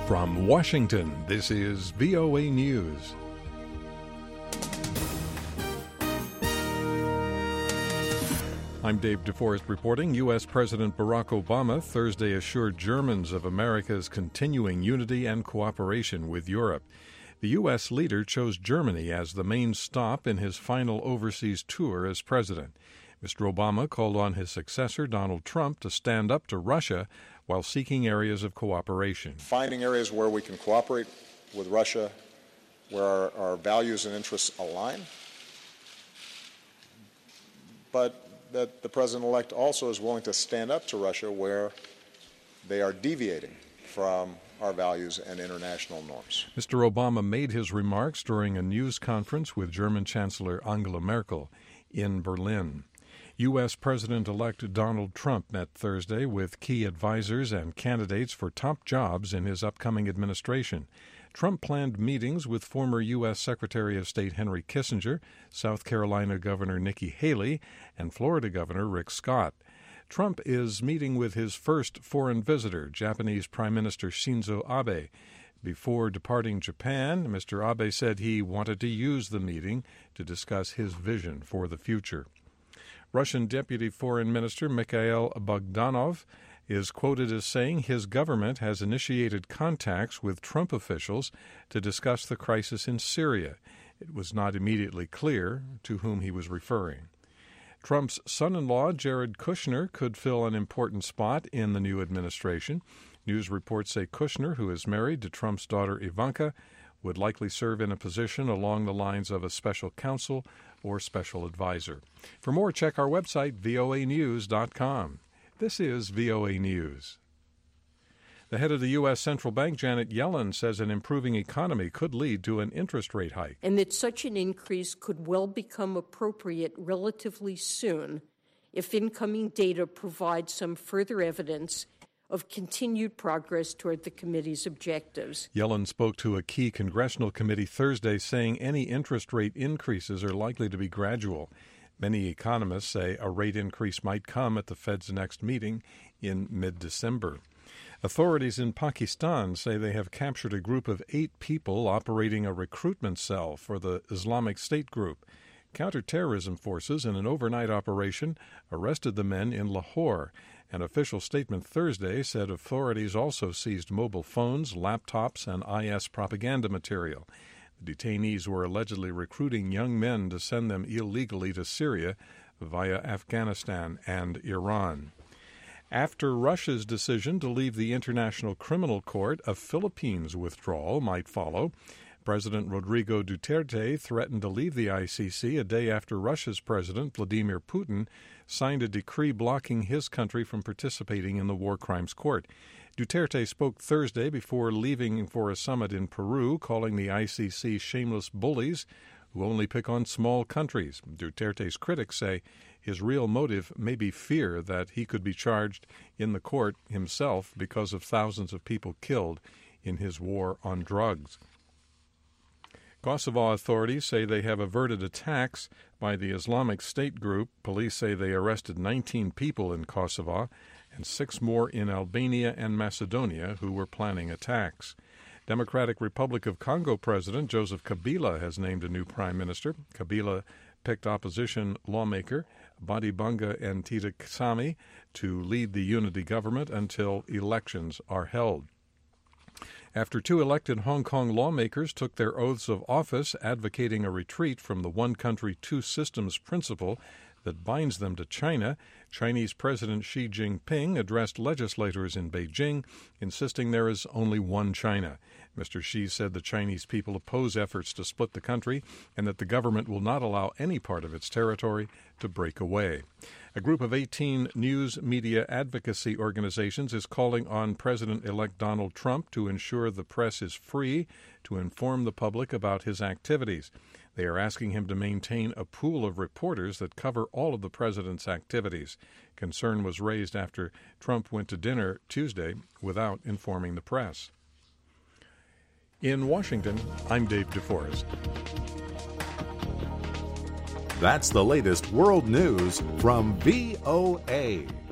From Washington, this is VOA News. I'm Dave DeForest reporting. U.S. President Barack Obama Thursday assured Germans of America's continuing unity and cooperation with Europe. The U.S. leader chose Germany as the main stop in his final overseas tour as president. Mr. Obama called on his successor, Donald Trump, to stand up to Russia while seeking areas of cooperation. Finding areas where we can cooperate with Russia, where our values and interests align, but that the president-elect also is willing to stand up to Russia where they are deviating from our values and international norms. Mr. Obama made his remarks during a news conference with German Chancellor Angela Merkel in Berlin. U.S. President-elect Donald Trump met Thursday with key advisors and candidates for top jobs in his upcoming administration. Trump planned meetings with former U.S. Secretary of State Henry Kissinger, South Carolina Governor Nikki Haley, and Florida Governor Rick Scott. Trump is meeting with his first foreign visitor, Japanese Prime Minister Shinzo Abe. Before departing Japan, Mr. Abe said he wanted to use the meeting to discuss his vision for the future. Russian Deputy Foreign Minister Mikhail Bogdanov is quoted as saying his government has initiated contacts with Trump officials to discuss the crisis in Syria. It was not immediately clear to whom he was referring. Trump's son-in-law, Jared Kushner, could fill an important spot in the new administration. News reports say Kushner, who is married to Trump's daughter Ivanka, would likely serve in a position along the lines of a special counsel or special advisor. For more, check our website, voanews.com. This is VOA News. The head of the U.S. Central Bank, Janet Yellen, says an improving economy could lead to an interest rate hike. And that such an increase could well become appropriate relatively soon if incoming data provide some further evidence of continued progress toward the committee's objectives. Yellen spoke to a key congressional committee Thursday saying any interest rate increases are likely to be gradual. Many economists say a rate increase might come at the Fed's next meeting in mid-December. Authorities in Pakistan say they have captured a group of 8 people operating a recruitment cell for the Islamic State group. Counterterrorism forces, in an overnight operation, arrested the men in Lahore. An official statement Thursday said authorities also seized mobile phones, laptops, and IS propaganda material. The detainees were allegedly recruiting young men to send them illegally to Syria via Afghanistan and Iran. After Russia's decision to leave the International Criminal Court, a Philippines withdrawal might follow. President Rodrigo Duterte threatened to leave the ICC a day after Russia's President Vladimir Putin signed a decree blocking his country from participating in the War Crimes Court. Duterte spoke Thursday before leaving for a summit in Peru, calling the ICC shameless bullies who only pick on small countries. Duterte's critics say his real motive may be fear that he could be charged in the court himself because of thousands of people killed in his war on drugs. Kosovo authorities say they have averted attacks by the Islamic State group. Police say they arrested 19 people in Kosovo and 6 more in Albania and Macedonia who were planning attacks. Democratic Republic of Congo President Joseph Kabila has named a new prime minister. Kabila picked opposition lawmaker Badibanga Ntita Kasami to lead the unity government until elections are held. After 2 elected Hong Kong lawmakers took their oaths of office advocating a retreat from the one country, two systems principle that binds them to China, Chinese President Xi Jinping addressed legislators in Beijing, insisting there is only one China. Mr. Xi said the Chinese people oppose efforts to split the country and that the government will not allow any part of its territory to break away. A group of 18 news media advocacy organizations is calling on President-elect Donald Trump to ensure the press is free to inform the public about his activities. They are asking him to maintain a pool of reporters that cover all of the president's activities. Concern was raised after Trump went to dinner Tuesday without informing the press. In Washington, I'm Dave DeForest. That's the latest world news from VOA.